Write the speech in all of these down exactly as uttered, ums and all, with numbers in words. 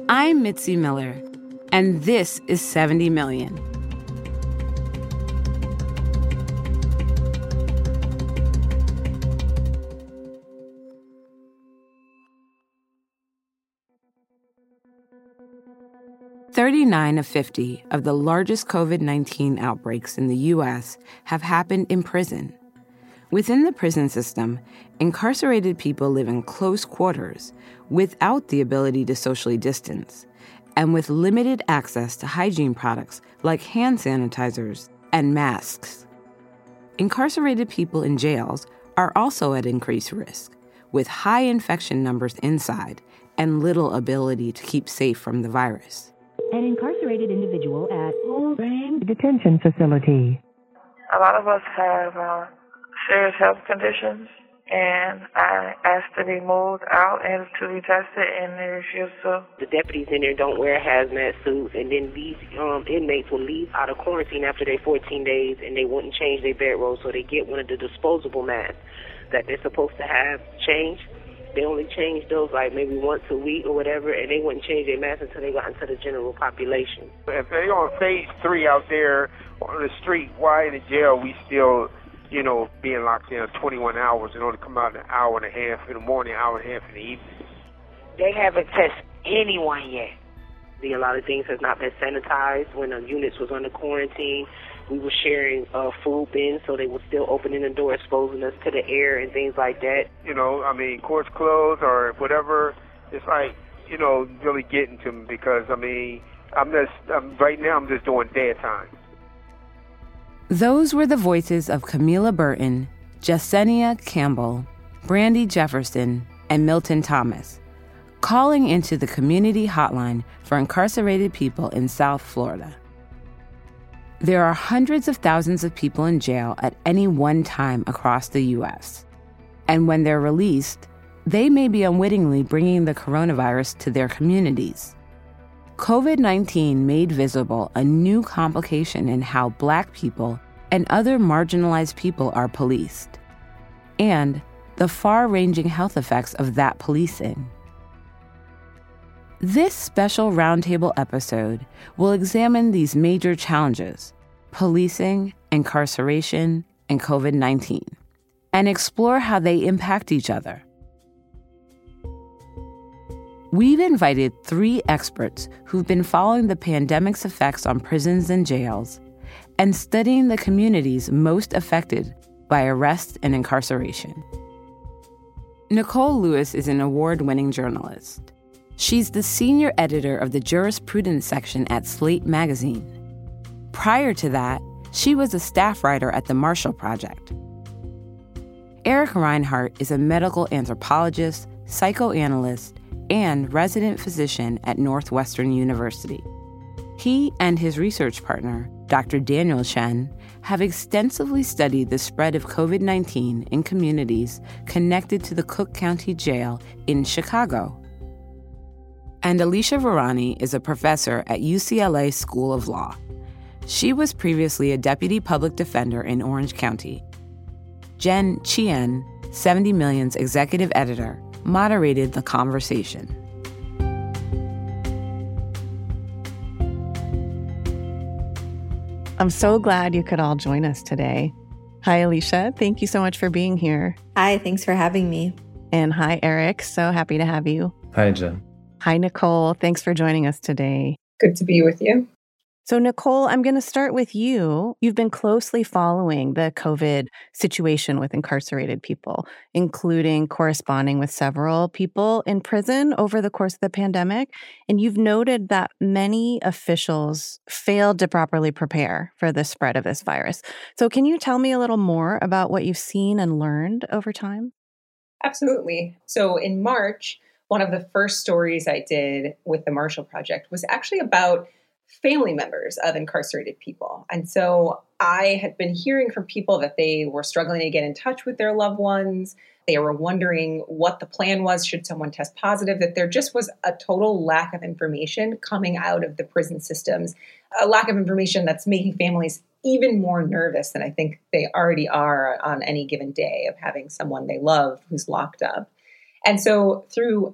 I'm Mitzi Miller, and this is seventy million. thirty-nine of fifty of the largest covid nineteen outbreaks in the U S have happened in prison. Within the prison system, incarcerated people live in close quarters without the ability to socially distance and with limited access to hygiene products like hand sanitizers and masks. Incarcerated people in jails are also at increased risk, with high infection numbers inside and little ability to keep safe from the virus. An incarcerated individual at Holbrook Detention Facility. A lot of us have uh, serious health conditions, and I asked to be moved out and to be tested, and they refused to. The deputies in there don't wear hazmat suits, and then these um, inmates will leave out of quarantine after their fourteen days, and they wouldn't change their bedroll, so they get one of the disposable masks that they're supposed to have changed. They only change those like maybe once a week or whatever, and they wouldn't change their masks until they got into the general population. If they're on phase three out there on the street, why in the jail we still, you know, being locked in twenty-one hours and only come out an hour and a half in the morning, an hour and a half in the evening? They haven't tested anyone yet. The, a lot of things has not been sanitized. When the units was under quarantine, we were sharing uh, food bins, so they were still opening the door, exposing us to the air and things like that. You know, I mean, courts closed or whatever. It's like, you know, really getting to me because, I mean, I'm just, I'm, right now I'm just doing dead time. Those were the voices of Camila Burton, Jasenia Campbell, Brandy Jefferson, and Milton Thomas, calling into the community hotline for incarcerated people in South Florida. There are hundreds of thousands of people in jail at any one time across the U S. And when they're released, they may be unwittingly bringing the coronavirus to their communities. covid nineteen made visible a new complication in how Black people and other marginalized people are policed, and the far-ranging health effects of that policing. This special roundtable episode will examine these major challenges, policing, incarceration, and covid nineteen, and explore how they impact each other. We've invited three experts who've been following the pandemic's effects on prisons and jails and studying the communities most affected by arrest and incarceration. Nicole Lewis is an award-winning journalist. She's the senior editor of the jurisprudence section at Slate magazine. Prior to that, she was a staff writer at the Marshall Project. Eric Reinhart is a medical anthropologist, psychoanalyst, and resident physician at Northwestern University. He and his research partner, Doctor Daniel Chen, have extensively studied the spread of covid nineteen in communities connected to the Cook County Jail in Chicago. And Alicia Varani is a professor at U C L A School of Law. She was previously a deputy public defender in Orange County. Jen Chien, seventy million's executive editor, moderated the conversation. I'm so glad you could all join us today. Hi, Alicia. Thank you so much for being here. Hi, thanks for having me. And hi, Eric. So happy to have you. Hi, Jen. Hi, Nicole. Thanks for joining us today. Good to be with you. So, Nicole, I'm going to start with you. You've been closely following the COVID situation with incarcerated people, including corresponding with several people in prison over the course of the pandemic. And you've noted that many officials failed to properly prepare for the spread of this virus. So can you tell me a little more about what you've seen and learned over time? Absolutely. So in March, one of the first stories I did with the Marshall Project was actually about family members of incarcerated people. And so I had been hearing from people that they were struggling to get in touch with their loved ones. They were wondering what the plan was should someone test positive, that there just was a total lack of information coming out of the prison systems, a lack of information that's making families even more nervous than I think they already are on any given day of having someone they love who's locked up. And so through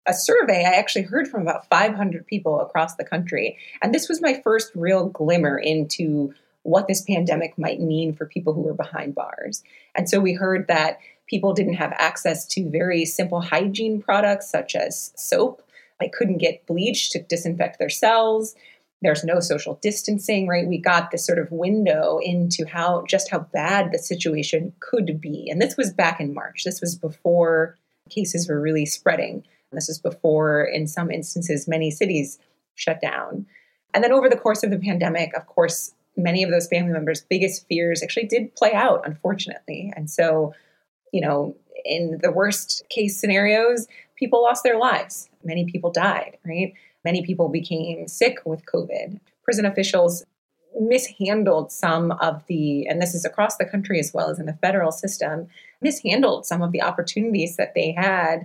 a survey, I actually heard from about five hundred people across the country. And this was my first real glimmer into what this pandemic might mean for people who were behind bars. And so we heard that people didn't have access to very simple hygiene products such as soap. They couldn't get bleach to disinfect their cells. There's no social distancing, right? We got this sort of window into how just how bad the situation could be. And this was back in March. This was before cases were really spreading. This was before, in some instances, many cities shut down. And then over the course of the pandemic, of course, many of those family members' biggest fears actually did play out, unfortunately. And so, you know, in the worst case scenarios, people lost their lives. Many people died, right? Many people became sick with COVID. Prison officials mishandled some of the, and this is across the country as well as in the federal system, mishandled some of the opportunities that they had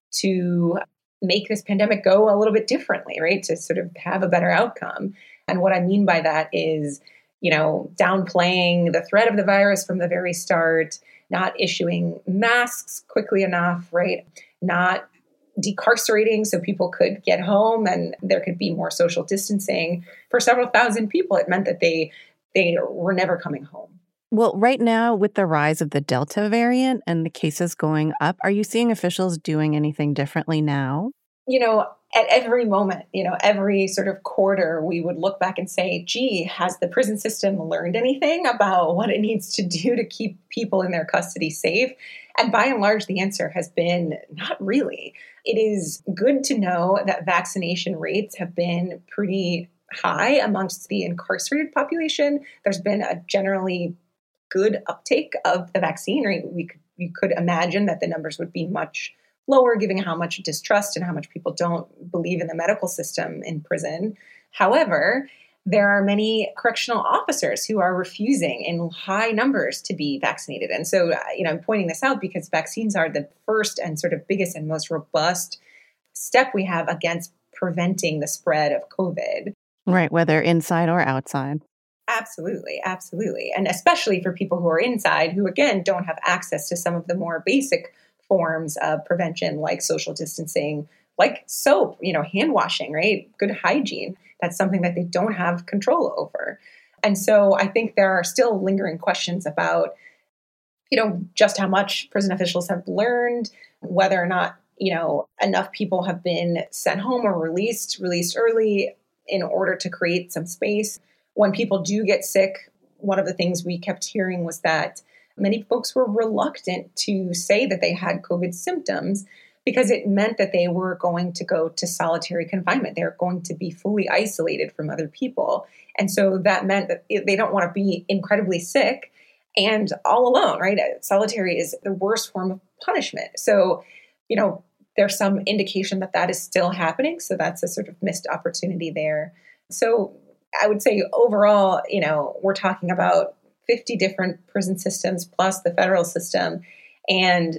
to make this pandemic go a little bit differently, right? To sort of have a better outcome. And what I mean by that is, you know, downplaying the threat of the virus from the very start, not issuing masks quickly enough, right? Not decarcerating so people could get home and there could be more social distancing. For several thousand people, it meant that they they were never coming home. Well, right now, with the rise of the Delta variant and the cases going up, are you seeing officials doing anything differently now? You know, at every moment, you know, every sort of quarter, we would look back and say, gee, has the prison system learned anything about what it needs to do to keep people in their custody safe? And by and large, the answer has been not really. It is good to know that vaccination rates have been pretty high amongst the incarcerated population. There's been a generally good uptake of the vaccine, right? We could, we could imagine that the numbers would be much lower, given how much distrust and how much people don't believe in the medical system in prison. However, there are many correctional officers who are refusing in high numbers to be vaccinated. And so, you know, I'm pointing this out because vaccines are the first and sort of biggest and most robust step we have against preventing the spread of COVID. Right, whether inside or outside. Absolutely, absolutely. And especially for people who are inside, who, again, don't have access to some of the more basic forms of prevention, like social distancing, like soap, you know, hand washing, right? Good hygiene. That's something that they don't have control over. And so I think there are still lingering questions about, you know, just how much prison officials have learned, whether or not, you know, enough people have been sent home or released, released early in order to create some space. When people do get sick, one of the things we kept hearing was that many folks were reluctant to say that they had COVID symptoms because it meant that they were going to go to solitary confinement. They're going to be fully isolated from other people. And so that meant that they don't want to be incredibly sick and all alone, right? Solitary is the worst form of punishment. So, you know, there's some indication that that is still happening. So that's a sort of missed opportunity there. So I would say overall, you know, we're talking about fifty different prison systems plus the federal system. And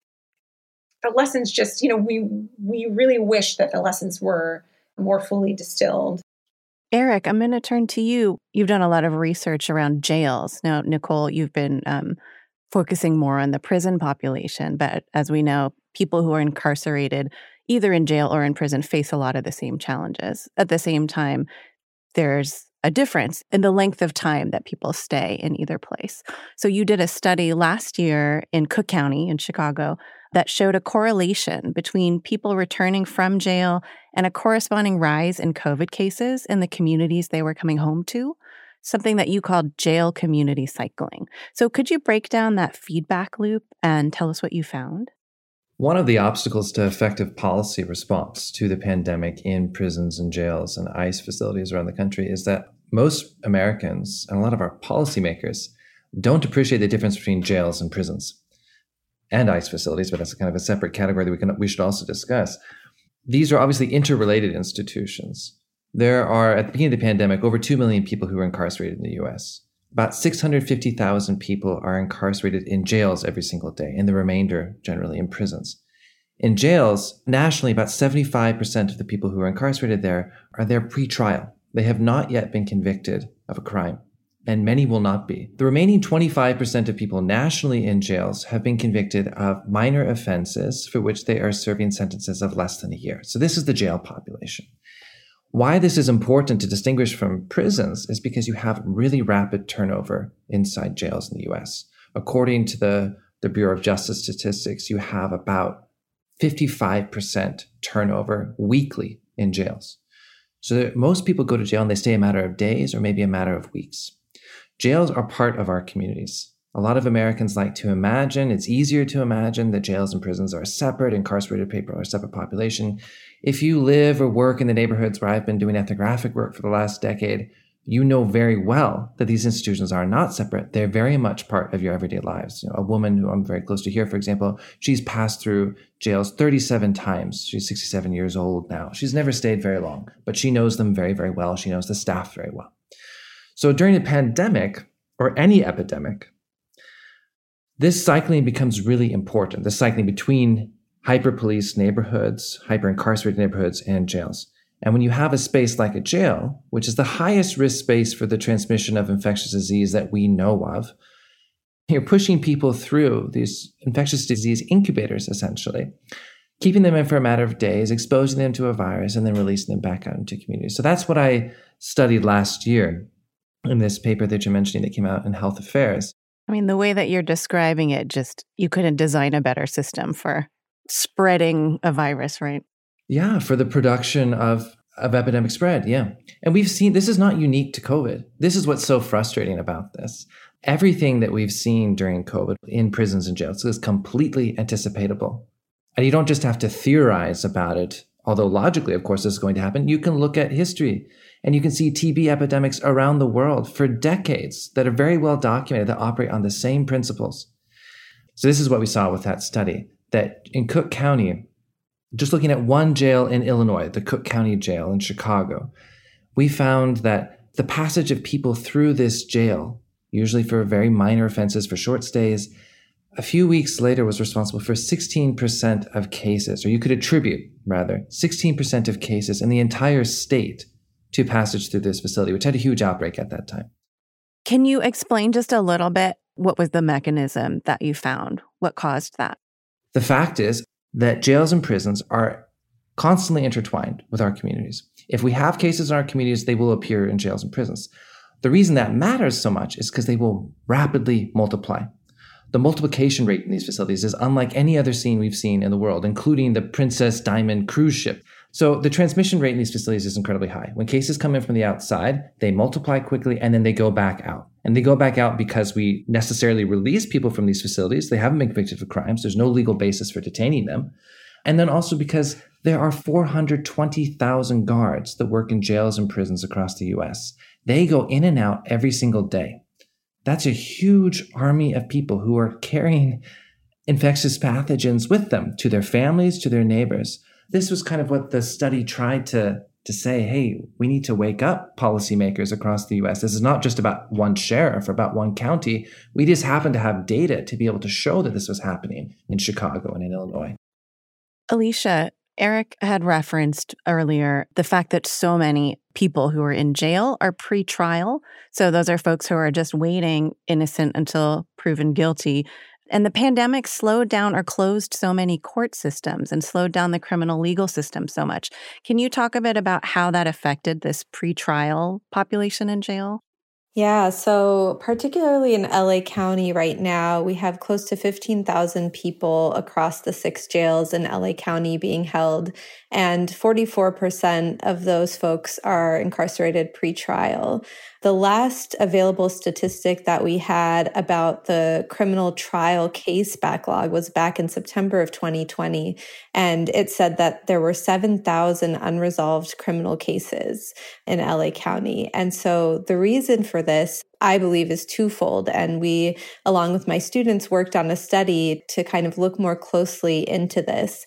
the lessons just, you know, we we really wish that the lessons were more fully distilled. Eric, I'm going to turn to you. You've done a lot of research around jails. Now, Nicole, you've been um, focusing more on the prison population. But as we know, people who are incarcerated, either in jail or in prison, face a lot of the same challenges. At the same time, there's a difference in the length of time that people stay in either place. So you did a study last year in Cook County in Chicago that showed a correlation between people returning from jail and a corresponding rise in COVID cases in the communities they were coming home to, something that you called jail community cycling. So could you break down that feedback loop and tell us what you found? One of the obstacles to effective policy response to the pandemic in prisons and jails and ICE facilities around the country is that most Americans and a lot of our policymakers don't appreciate the difference between jails and prisons and ICE facilities, but that's kind of a separate category that we can we should also discuss. These are obviously interrelated institutions. There are, at the beginning of the pandemic, over two million people who are incarcerated in the U S. About six hundred fifty thousand people are incarcerated in jails every single day, and the remainder generally in prisons. In jails, nationally, about seventy-five percent of the people who are incarcerated there are there pre-trial. They have not yet been convicted of a crime. and many will not be. The remaining twenty-five percent of people nationally in jails have been convicted of minor offenses for which they are serving sentences of less than a year. So this is the jail population. Why this is important to distinguish from prisons is because you have really rapid turnover inside jails in the U S. According to the, the Bureau of Justice Statistics, you have about fifty-five percent turnover weekly in jails. So that most people go to jail and they stay a matter of days or maybe a matter of weeks. Jails are part of our communities. A lot of Americans like to imagine, it's easier to imagine that jails and prisons are separate, incarcerated people are a separate population. If you live or work in the neighborhoods where I've been doing ethnographic work for the last decade, you know very well that these institutions are not separate. They're very much part of your everyday lives. You know, a woman who I'm very close to here, for example, she's passed through jails thirty-seven times. She's sixty-seven years old now. She's never stayed very long, but she knows them very, very well. She knows the staff very well. So during a pandemic or any epidemic, this cycling becomes really important, the cycling between hyper-policed neighborhoods, hyper-incarcerated neighborhoods, and jails. And when you have a space like a jail, which is the highest risk space for the transmission of infectious disease that we know of, you're pushing people through these infectious disease incubators, essentially, keeping them in for a matter of days, exposing them to a virus, and then releasing them back out into communities. So that's what I studied last year in this paper that you're mentioning that came out in Health Affairs. I mean, the way that you're describing it, just you couldn't design a better system for spreading a virus, right? Yeah, for the production of, of epidemic spread, yeah. And we've seen, this is not unique to COVID. This is what's so frustrating about this. Everything that we've seen during COVID in prisons and jails is completely anticipatable. And you don't just have to theorize about it, although logically, of course, this is going to happen. You can look at history and you can see T B epidemics around the world for decades that are very well documented that operate on the same principles. So this is what we saw with that study, that in Cook County, just looking at one jail in Illinois, the Cook County Jail in Chicago, we found that the passage of people through this jail, usually for very minor offenses, for short stays, a few weeks later was responsible for sixteen percent of cases, or you could attribute, rather, sixteen percent of cases in the entire state to passage through this facility, which had a huge outbreak at that time. Can you explain just a little bit what was the mechanism that you found? What caused that? The fact is that jails and prisons are constantly intertwined with our communities. If we have cases in our communities, they will appear in jails and prisons. The reason that matters so much is because they will rapidly multiply. The multiplication rate in these facilities is unlike any other scene we've seen in the world, including the Princess Diamond cruise ship. So the transmission rate in these facilities is incredibly high. When cases come in from the outside, they multiply quickly and then they go back out. And they go back out because we necessarily release people from these facilities. They haven't been convicted of crimes. There's no legal basis for detaining them. And then also because there are four hundred twenty thousand guards that work in jails and prisons across the U S. They go in and out every single day. That's a huge army of people who are carrying infectious pathogens with them to their families, to their neighbors. This was kind of what the study tried to, to say, hey, we need to wake up policymakers across the U S. This is not just about one sheriff or about one county. We just happen to have data to be able to show that this was happening in Chicago and in Illinois. Alicia, Eric had referenced earlier the fact that so many people who are in jail are pre-trial. So those are folks who are just waiting innocent until proven guilty. And the pandemic slowed down or closed so many court systems and slowed down the criminal legal system so much. Can you talk a bit about how that affected this pre-trial population in jail? Yeah, so particularly in L A County right now, we have close to fifteen thousand people across the six jails in L A County being held, and forty-four percent of those folks are incarcerated pre-trial. The last available statistic that we had about the criminal trial case backlog was back in September of twenty twenty, and it said that there were seven thousand unresolved criminal cases in L A County. And so the reason for this, I believe, is twofold. And we, along with my students, worked on a study to kind of look more closely into this.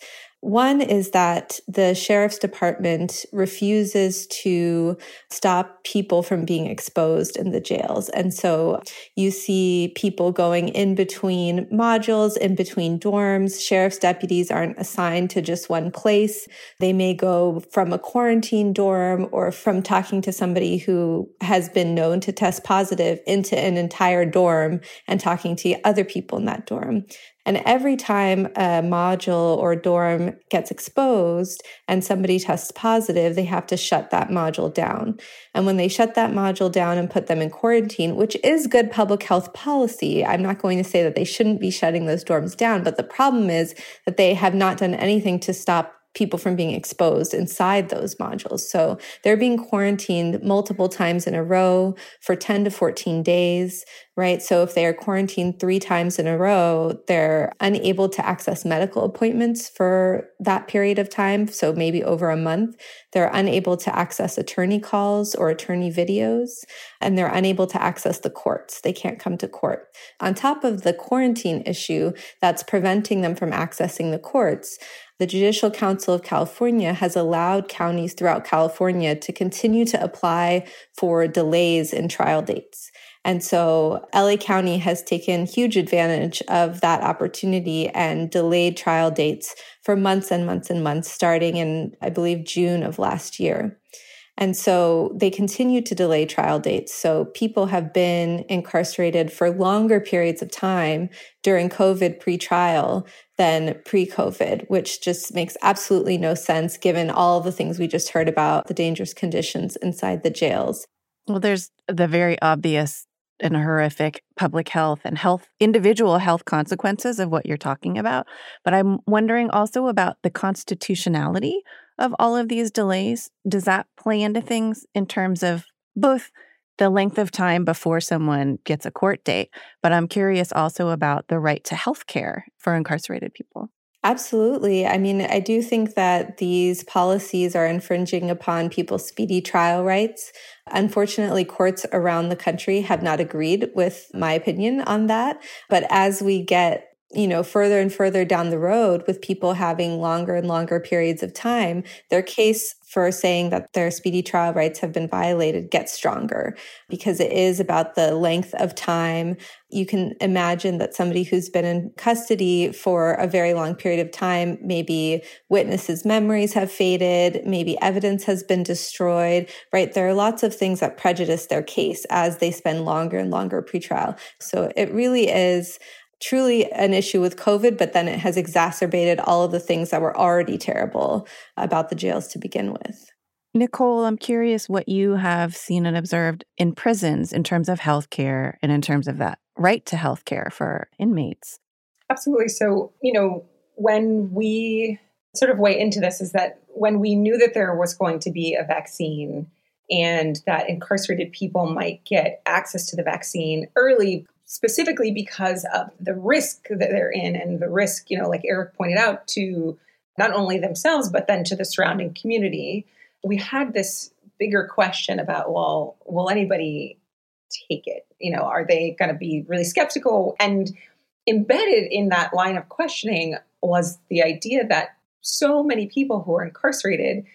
One is that the sheriff's department refuses to stop people from being exposed in the jails. And so you see people going in between modules, in between dorms. Sheriff's deputies aren't assigned to just one place. They may go from a quarantine dorm or from talking to somebody who has been known to test positive into an entire dorm and talking to other people in that dorm. And every time a module or dorm gets exposed and somebody tests positive, they have to shut that module down. And when they shut that module down and put them in quarantine, which is good public health policy, I'm not going to say that they shouldn't be shutting those dorms down, but the problem is that they have not done anything to stop people from being exposed inside those modules. So they're being quarantined multiple times in a row for ten to fourteen days, right? So if they are quarantined three times in a row, they're unable to access medical appointments for that period of time. So maybe over a month, they're unable to access attorney calls or attorney videos, and they're unable to access the courts. They can't come to court. On top of the quarantine issue that's preventing them from accessing the courts, the Judicial Council of California has allowed counties throughout California to continue to apply for delays in trial dates. And so L A County has taken huge advantage of that opportunity and delayed trial dates for months and months and months, starting in, I believe, June of last year. And so they continue to delay trial dates. So people have been incarcerated for longer periods of time during COVID pre-trial than pre-COVID, which just makes absolutely no sense given all of the things we just heard about the dangerous conditions inside the jails. Well, there's the very obvious and horrific public health and health, individual health consequences of what you're talking about. But I'm wondering also about the constitutionality of all of these delays. Does that play into things in terms of both the length of time before someone gets a court date, but I'm curious also about the right to health care for incarcerated people? Absolutely. I mean, I do think that these policies are infringing upon people's speedy trial rights. Unfortunately, courts around the country have not agreed with my opinion on that. But as we get you know, further and further down the road with people having longer and longer periods of time, their case for saying that their speedy trial rights have been violated gets stronger because it is about the length of time. You can imagine that somebody who's been in custody for a very long period of time, maybe witnesses' memories have faded, maybe evidence has been destroyed, right? There are lots of things that prejudice their case as they spend longer and longer pretrial. So it really is truly an issue with COVID, but then it has exacerbated all of the things that were already terrible about the jails to begin with. Nicole, I'm curious what you have seen and observed in prisons in terms of healthcare and in terms of that right to healthcare for inmates. Absolutely. So, you know, when we sort of weigh into this is that when we knew that there was going to be a vaccine and that incarcerated people might get access to the vaccine early, specifically because of the risk that they're in and the risk, you know, like Eric pointed out, to not only themselves, but then to the surrounding community. We had this bigger question about, well, will anybody take it? You know, are they going to be really skeptical? And embedded in that line of questioning was the idea that so many people who are incarcerated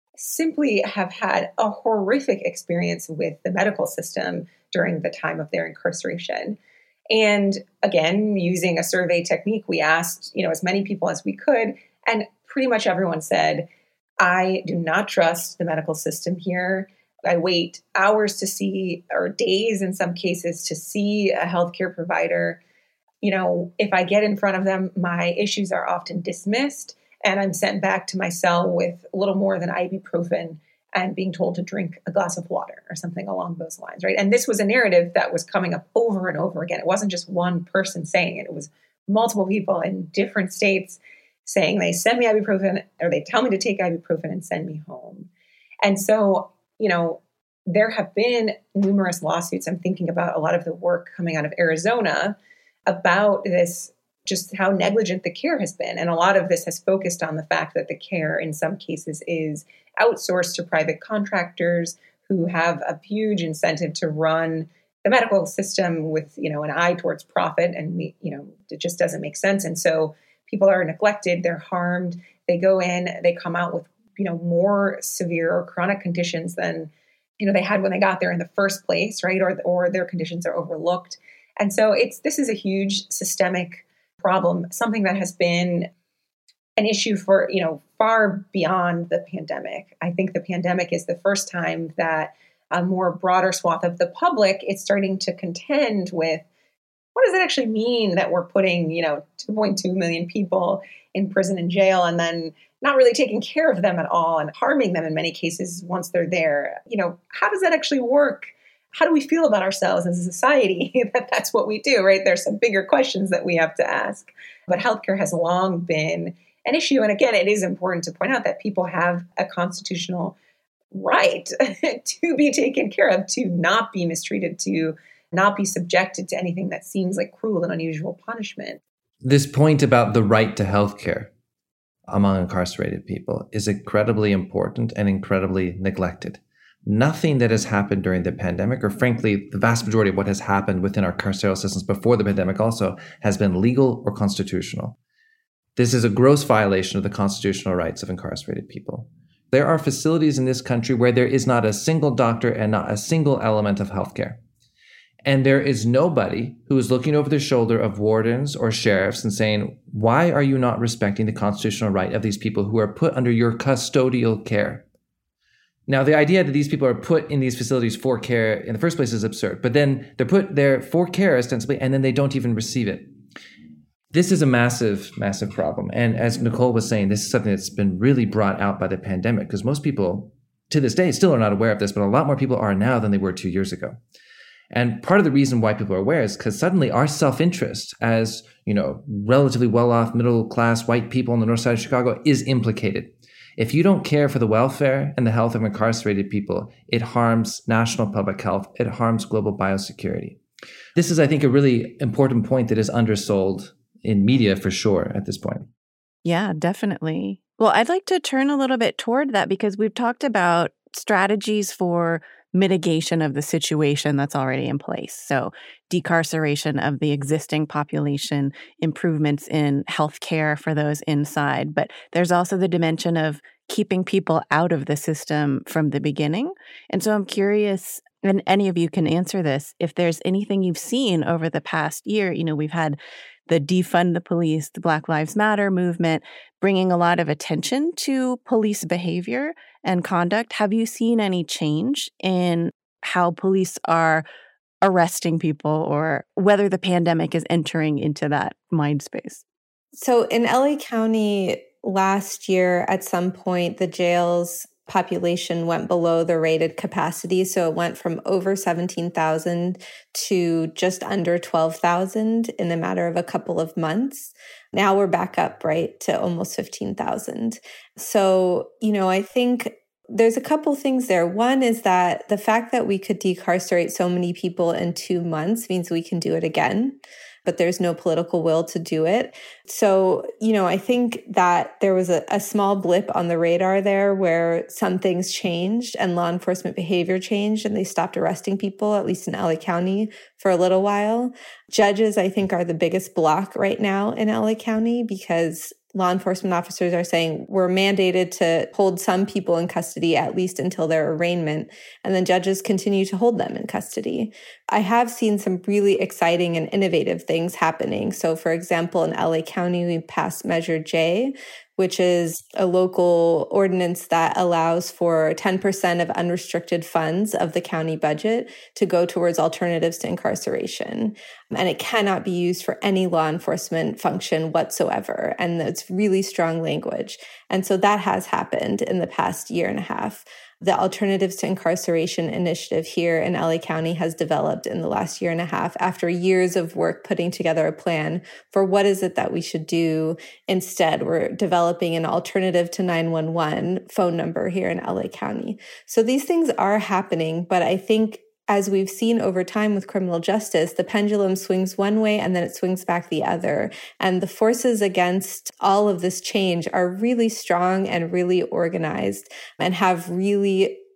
simply have had a horrific experience with the medical system during the time of their incarceration. And again, using a survey technique, we asked, you know, as many people as we could, and pretty much everyone said, I do not trust the medical system here. I wait hours to see, or days in some cases, to see a healthcare provider. You know, if I get in front of them, my issues are often dismissed, and I'm sent back to my cell with a little more than ibuprofen and being told to drink a glass of water or something along those lines, right? And this was a narrative that was coming up over and over again. It wasn't just one person saying it. It was multiple people in different states saying they send me ibuprofen or they tell me to take ibuprofen and send me home. And so, you know, there have been numerous lawsuits. I'm thinking about a lot of the work coming out of Arizona about this, just how negligent the care has been. And a lot of this has focused on the fact that the care in some cases is outsourced to private contractors who have a huge incentive to run the medical system with, you know, an eye towards profit. And we, you know, it just doesn't make sense. And so people are neglected, they're harmed, They go in, they come out with, you know, more severe or chronic conditions than, you know, they had when they got there in the first place, right? Or, or their conditions are overlooked. And so it's, this is a huge systemic problem, something that has been an issue for, you know, far beyond the pandemic. I think the pandemic is the first time that a more broader swath of the public is starting to contend with, what does it actually mean that we're putting, you know, two point two million people in prison and jail and then not really taking care of them at all and harming them in many cases once they're there? You know, how does that actually work? How do we feel about ourselves as a society that that's what we do, right? There's some bigger questions that we have to ask. But healthcare has long been an issue. And again, it is important to point out that people have a constitutional right to be taken care of, to not be mistreated, to not be subjected to anything that seems like cruel and unusual punishment. This point about the right to healthcare among incarcerated people is incredibly important and incredibly neglected. Nothing that has happened during the pandemic, or frankly, the vast majority of what has happened within our carceral systems before the pandemic also, has been legal or constitutional. This is a gross violation of the constitutional rights of incarcerated people. There are facilities in this country where there is not a single doctor and not a single element of healthcare. And there is nobody who is looking over the shoulder of wardens or sheriffs and saying, why are you not respecting the constitutional right of these people who are put under your custodial care? Now, the idea that these people are put in these facilities for care in the first place is absurd, but then they're put there for care ostensibly, and then they don't even receive it. This is a massive, massive problem. And as Nicole was saying, this is something that's been really brought out by the pandemic, because most people to this day still are not aware of this, but a lot more people are now than they were two years ago. And part of the reason why people are aware is because suddenly our self-interest as, you know, relatively well-off, middle-class white people on the north side of Chicago is implicated. If you don't care for the welfare and the health of incarcerated people, it harms national public health. It harms global biosecurity. This is, I think, a really important point that is undersold in media for sure at this point. Yeah, definitely. Well, I'd like to turn a little bit toward that because we've talked about strategies for mitigation of the situation that's already in place. So decarceration of the existing population, improvements in healthcare for those inside. But there's also the dimension of keeping people out of the system from the beginning. And so I'm curious, and any of you can answer this, if there's anything you've seen over the past year. You know, we've had the defund the police, the Black Lives Matter movement, bringing a lot of attention to police behavior and conduct. Have you seen any change in how police are arresting people, or whether the pandemic is entering into that mind space? So in L A County last year, at some point, the jails population went below the rated capacity. So it went from over seventeen thousand to just under twelve thousand in a matter of a couple of months. Now we're back up, right, to almost fifteen thousand. So, you know, I think there's a couple things there. One is that the fact that we could decarcerate so many people in two months means we can do it again, but there's no political will to do it. So, you know, I think that there was a, a small blip on the radar there where some things changed and law enforcement behavior changed and they stopped arresting people, at least in L A County, for a little while. Judges, I think, are the biggest block right now in L A County because law enforcement officers are saying we're mandated to hold some people in custody at least until their arraignment, and then judges continue to hold them in custody. I have seen some really exciting and innovative things happening. So, for example, in L A County, we passed Measure J, which is a local ordinance that allows for ten percent of unrestricted funds of the county budget to go towards alternatives to incarceration. And it cannot be used for any law enforcement function whatsoever. And it's really strong language. And so that has happened in the past year and a half. The Alternatives to Incarceration initiative here in L A County has developed in the last year and a half after years of work putting together a plan for what is it that we should do instead. We're developing an alternative to nine one one phone number here in L A County. So these things are happening, but I think as we've seen over time with criminal justice, the pendulum swings one way and then it swings back the other. And the forces against all of this change are really strong and really organized and have really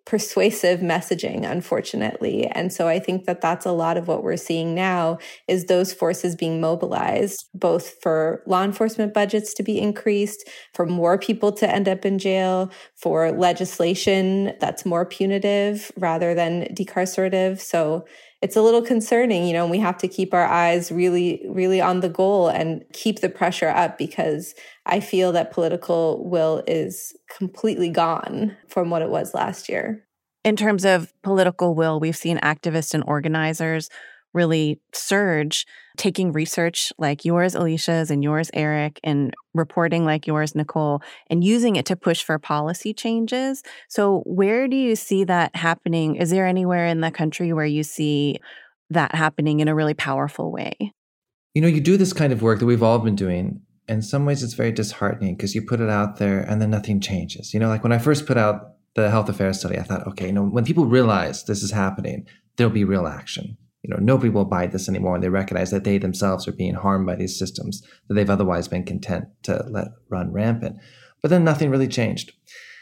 persuasive messaging, unfortunately. And so I think that that's a lot of what we're seeing now is those forces being mobilized, both for law enforcement budgets to be increased, for more people to end up in jail, for legislation that's more punitive rather than decarcerative. So it's a little concerning, you know, and we have to keep our eyes really, really on the goal and keep the pressure up, because I feel that political will is completely gone from what it was last year. In terms of political will, we've seen activists and organizers really surge, taking research like yours, Alicia's, and yours, Eric, and reporting like yours, Nicole, and using it to push for policy changes. So where do you see that happening? Is there anywhere in the country where you see that happening in a really powerful way? You know, you do this kind of work that we've all been doing. In some ways, it's very disheartening because you put it out there and then nothing changes. You know, like when I first put out the health affairs study, I thought, okay, you know, when people realize this is happening, there'll be real action. You know, nobody will buy this anymore, and they recognize that they themselves are being harmed by these systems that they've otherwise been content to let run rampant. But then nothing really changed.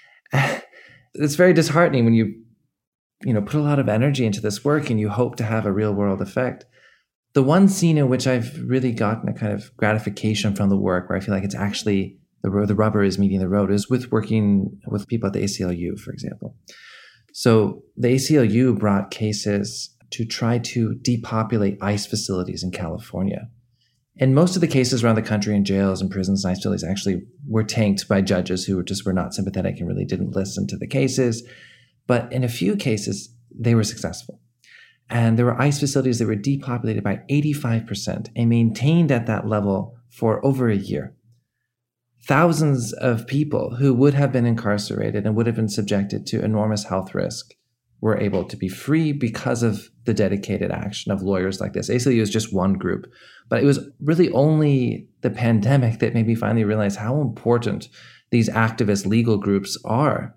It's very disheartening when you, you know, put a lot of energy into this work and you hope to have a real world effect. The one scene in which I've really gotten a kind of gratification from the work, where I feel like it's actually the the rubber is meeting the road, is with working with people at the A C L U, for example. So the A C L U brought cases to try to depopulate ICE facilities in California. And most of the cases around the country in jails and prisons and ICE facilities actually were tanked by judges who just were not sympathetic and really didn't listen to the cases. But in a few cases, they were successful. And there were ICE facilities that were depopulated by eighty-five percent and maintained at that level for over a year. Thousands of people who would have been incarcerated and would have been subjected to enormous health risk were able to be free because of the dedicated action of lawyers like this. A C L U is just one group, but it was really only the pandemic that made me finally realize how important these activist legal groups are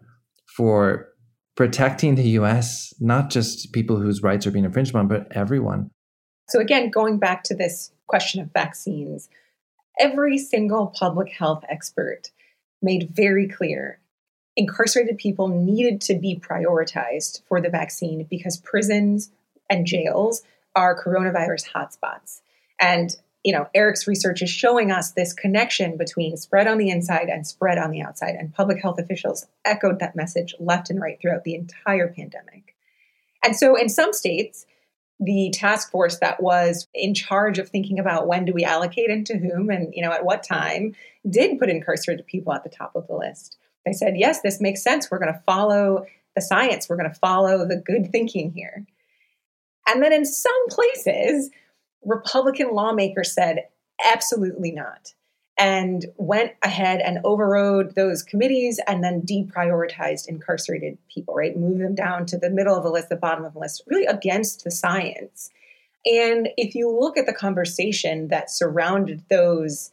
for protecting the U S, not just people whose rights are being infringed on, but everyone. So again, going back to this question of vaccines, every single public health expert made very clear incarcerated people needed to be prioritized for the vaccine because prisons and jails are coronavirus hotspots. And, you know, Eric's research is showing us this connection between spread on the inside and spread on the outside. And public health officials echoed that message left and right throughout the entire pandemic. And so in some states, the task force that was in charge of thinking about when do we allocate and to whom and, you know, at what time did put incarcerated people at the top of the list. They said, yes, this makes sense. We're going to follow the science. We're going to follow the good thinking here. And then in some places, Republican lawmakers said, absolutely not, and went ahead and overrode those committees and then deprioritized incarcerated people, right? Move them down to the middle of the list, the bottom of the list, really against the science. And if you look at the conversation that surrounded those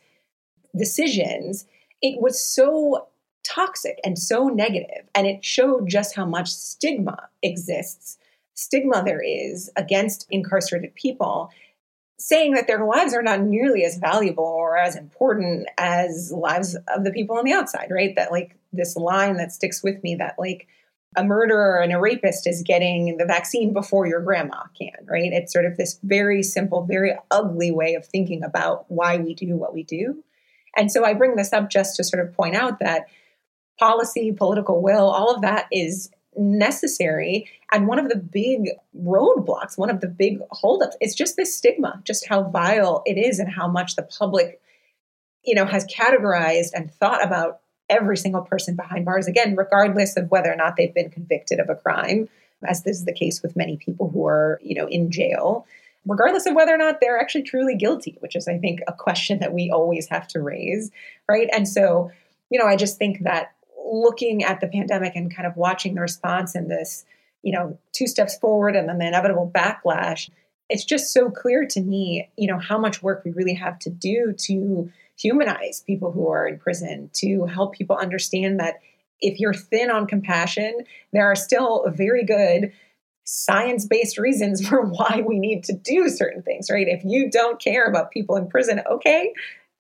decisions, it was so toxic and so negative, and it showed just how much stigma exists, stigma there is against incarcerated people, saying that their lives are not nearly as valuable or as important as lives of the people on the outside, right? That like this line that sticks with me that like a murderer and a rapist is getting the vaccine before your grandma can, right? It's sort of this very simple, very ugly way of thinking about why we do what we do. And so I bring this up just to sort of point out that policy, political will, all of that is necessary. And one of the big roadblocks, one of the big holdups is just this stigma, just how vile it is and how much the public, you know, has categorized and thought about every single person behind bars, again, regardless of whether or not they've been convicted of a crime, as this is the case with many people who are, you know, in jail, regardless of whether or not they're actually truly guilty, which is, I think, a question that we always have to raise, right? And so, you know, I just think that looking at the pandemic and kind of watching the response and this, you know, two steps forward and then the inevitable backlash, it's just so clear to me, you know, how much work we really have to do to humanize people who are in prison, to help people understand that if you're thin on compassion, there are still very good science-based reasons for why we need to do certain things, right? If you don't care about people in prison, okay,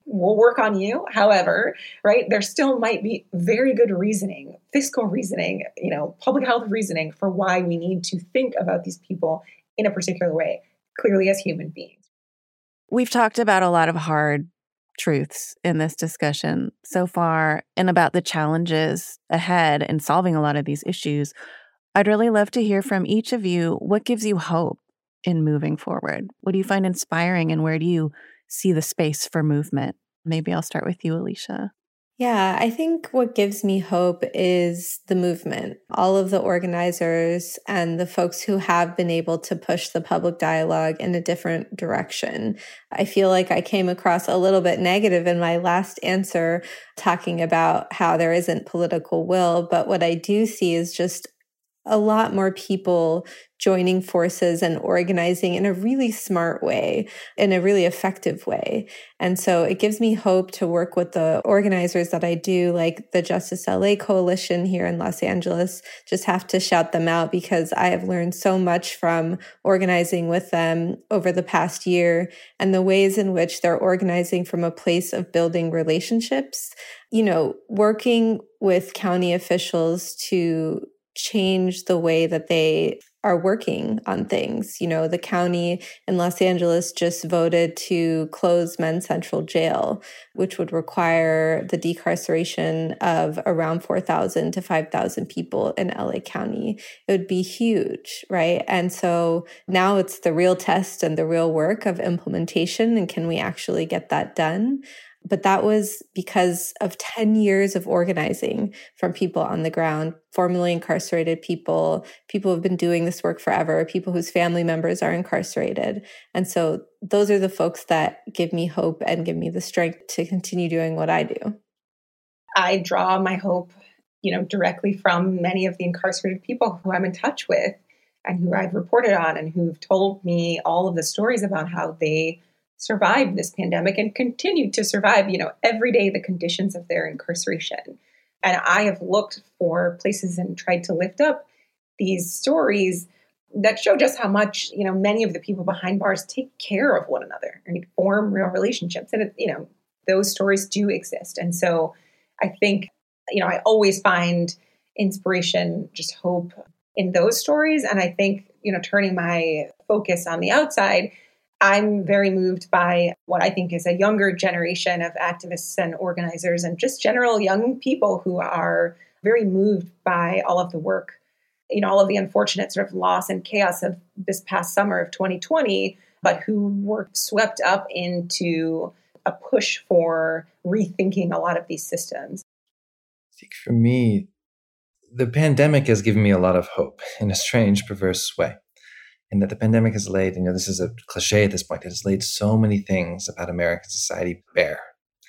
we'll work on you. However, right, there still might be very good reasoning, fiscal reasoning, you know, public health reasoning for why we need to think about these people in a particular way, clearly as human beings. We've talked about a lot of hard truths in this discussion so far and about the challenges ahead in solving a lot of these issues. I'd really love to hear from each of you. What gives you hope in moving forward? What do you find inspiring, and where do you see the space for movement? Maybe I'll start with you, Alicia. Yeah, I think what gives me hope is the movement. All of the organizers and the folks who have been able to push the public dialogue in a different direction. I feel like I came across a little bit negative in my last answer, talking about how there isn't political will. But what I do see is just a lot more people joining forces and organizing in a really smart way, in a really effective way. And so it gives me hope to work with the organizers that I do, like the Justice L A Coalition here in Los Angeles. Just have to shout them out because I have learned so much from organizing with them over the past year, and the ways in which they're organizing from a place of building relationships, you know, working with county officials to change the way that they are working on things. You know, the county in Los Angeles just voted to close Men's Central Jail, which would require the decarceration of around four thousand to five thousand people in L A County. It would be huge, right? And so now it's the real test and the real work of implementation, and can we actually get that done? But that was because of ten years of organizing from people on the ground, formerly incarcerated people, people who've been doing this work forever, people whose family members are incarcerated. And so those are the folks that give me hope and give me the strength to continue doing what I do. I draw my hope, you know, directly from many of the incarcerated people who I'm in touch with and who I've reported on and who've told me all of the stories about how they survived this pandemic and continued to survive, you know, every day the conditions of their incarceration. And I have looked for places and tried to lift up these stories that show just how much, you know, many of the people behind bars take care of one another and form real relationships. And, it, you know, those stories do exist. And so I think, you know, I always find inspiration, just hope in those stories. And I think, you know, turning my focus on the outside, I'm very moved by what I think is a younger generation of activists and organizers and just general young people who are very moved by all of the work, you know, all of the unfortunate sort of loss and chaos of this past summer of twenty twenty, but who were swept up into a push for rethinking a lot of these systems. I think for me, the pandemic has given me a lot of hope in a strange, perverse way. And that the pandemic has laid, you know, this is a cliche at this point, it has laid so many things about American society bare.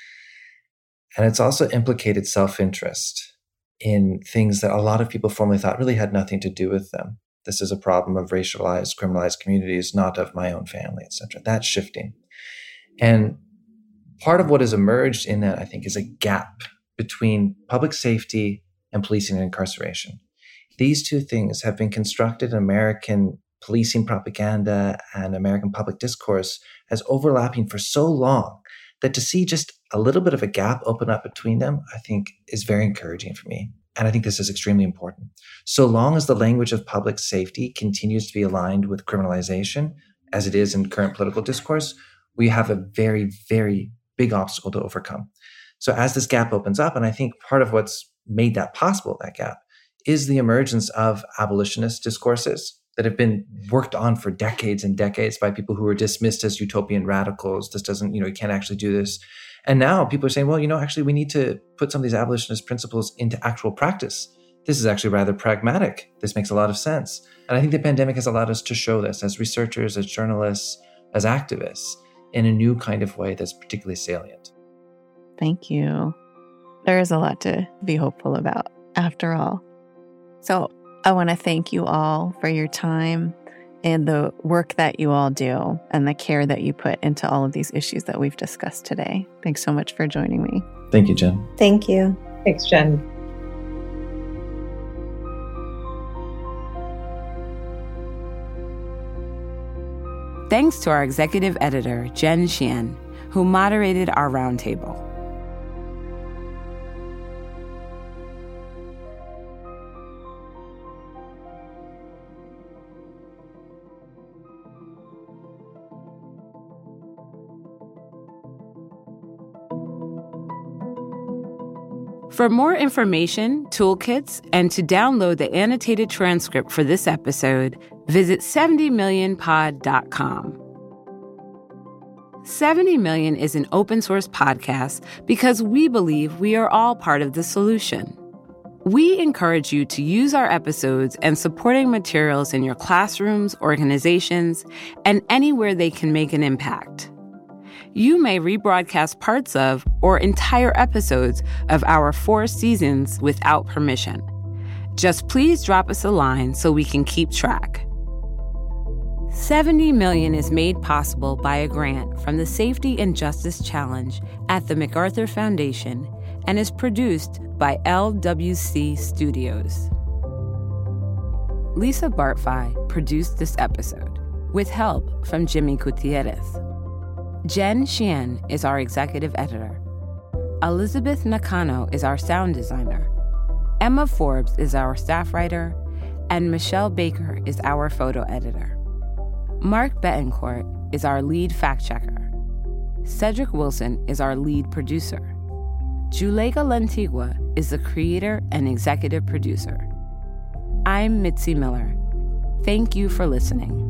And it's also implicated self-interest in things that a lot of people formerly thought really had nothing to do with them. This is a problem of racialized, criminalized communities, not of my own family, et cetera. That's shifting. And part of what has emerged in that, I think, is a gap between public safety and policing and incarceration. These two things have been constructed in American policing propaganda and American public discourse as overlapping for so long that to see just a little bit of a gap open up between them, I think is very encouraging for me. And I think this is extremely important. So long as the language of public safety continues to be aligned with criminalization, as it is in current political discourse, we have a very, very big obstacle to overcome. So as this gap opens up, and I think part of what's made that possible, that gap, is the emergence of abolitionist discourses that have been worked on for decades and decades by people who were dismissed as utopian radicals. This doesn't, you know, you can't actually do this. And now people are saying, well, you know, actually we need to put some of these abolitionist principles into actual practice. This is actually rather pragmatic. This makes a lot of sense. And I think the pandemic has allowed us to show this as researchers, as journalists, as activists in a new kind of way that's particularly salient. Thank you. There is a lot to be hopeful about after all. So I want to thank you all for your time and the work that you all do and the care that you put into all of these issues that we've discussed today. Thanks so much for joining me. Thank you, Jen. Thank you. Thanks, Jen. Thanks to our executive editor, Jen Xian, who moderated our roundtable. For more information, toolkits, and to download the annotated transcript for this episode, visit seventy million pod dot com. seventy million is an open source podcast because we believe we are all part of the solution. We encourage you to use our episodes and supporting materials in your classrooms, organizations, and anywhere they can make an impact. You may rebroadcast parts of or entire episodes of our four seasons without permission. Just please drop us a line so we can keep track. seventy million is made possible by a grant from the Safety and Justice Challenge at the MacArthur Foundation and is produced by L W C Studios. Lisa Bartfi produced this episode with help from Jimmy Gutierrez. Jen Xian is our executive editor. Elizabeth Nakano is our sound designer. Emma Forbes is our staff writer, and Michelle Baker is our photo editor. Mark Betancourt is our lead fact checker. Cedric Wilson is our lead producer. Julega Lantigua is the creator and executive producer. I'm Mitzi Miller. Thank you for listening.